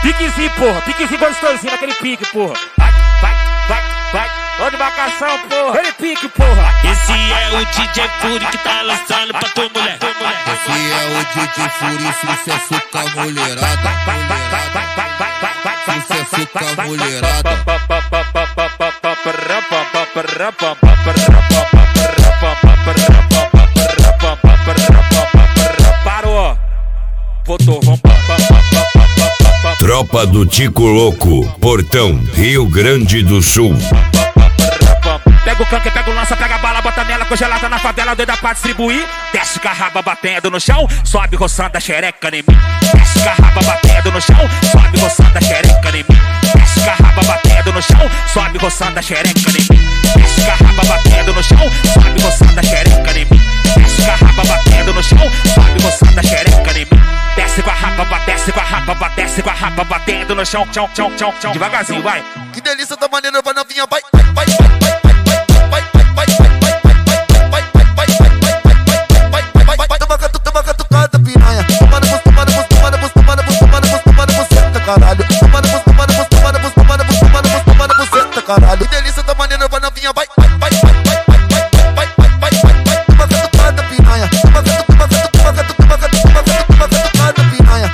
Piquezinho, porra. Piquezinho gostosinho, naquele pique, porra. Vai. Ô de marcação, porra. Ele pique, porra. Esse é o DJ Fury que tá lançando pra tua mulher. Esse é o DJ Fury, sucesso com a mulherada. Sucesso com a mulherada. Parou. Botou, Tropa do Tico Louco, Portão, Rio Grande do Sul. Pega o canque, pega o lança, pega a bala, bota nela, congelada na favela, doida pra distribuir. Desce com a raba batendo no chão, sobe roçando a xereca em mim. Desce com a raba batendo no chão, sobe roçando a xereca em mim. Desce com a raba batendo no chão, sobe roçando a xereca em mim. Desce com a raba batendo no chão, sobe roçando a xereca em mim. Desce com a raba batendo no chão, sobe roçando a xereca em mim. Desce com a raba, desce com a raba, desce com a raba batendo no chão, chão. Devagarzinho, vai. Que delícia da maneira, vai novinha, vai. Toma catucada, piranha. Tomando buceta, caralho. Tomando buceta, caralho. Que delícia da maneira, vai novinha, vai. Toma catucada, piranha. Toma catucada, piranha.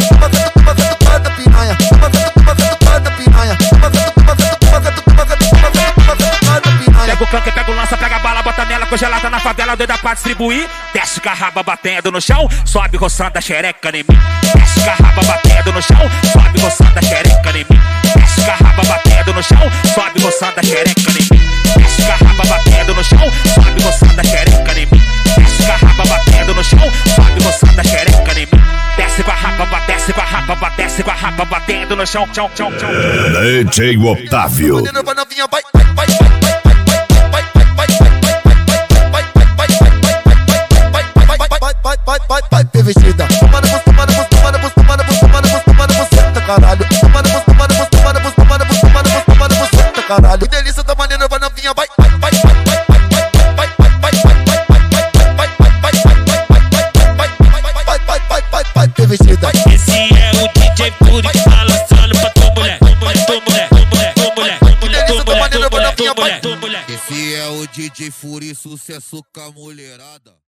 Pega o canque, pega o lança, pega a bala, bota nela, congelada na favela, doida pra distribuir. Desce com a raba batendo no chão, sobe roçando a xereca em mim. Desce com a raba batendo no chão, sobe roçando a xereca em mim. Desce com a raba batendo no chão, sobe roçando a xereca em mim. Desce com a raba batendo no chão, sobe roçando a xereca em mim. Desce com a raba batendo no chão, sobe roçando a xereca em mim. Desce com a raba, desce com a raba, desce com a raba batendo no chão, chão. DJ Otávio. Vai, PVC-da. Tomando buceta, caralho. Tomando buceta, caralho. Que delícia da maneira, vai novinha, vai. Vai, PVC-da. Esse é o DJ Fury que tá lançando pra tua mulher. Esse é o DJ Fury, sucesso com a mulherada.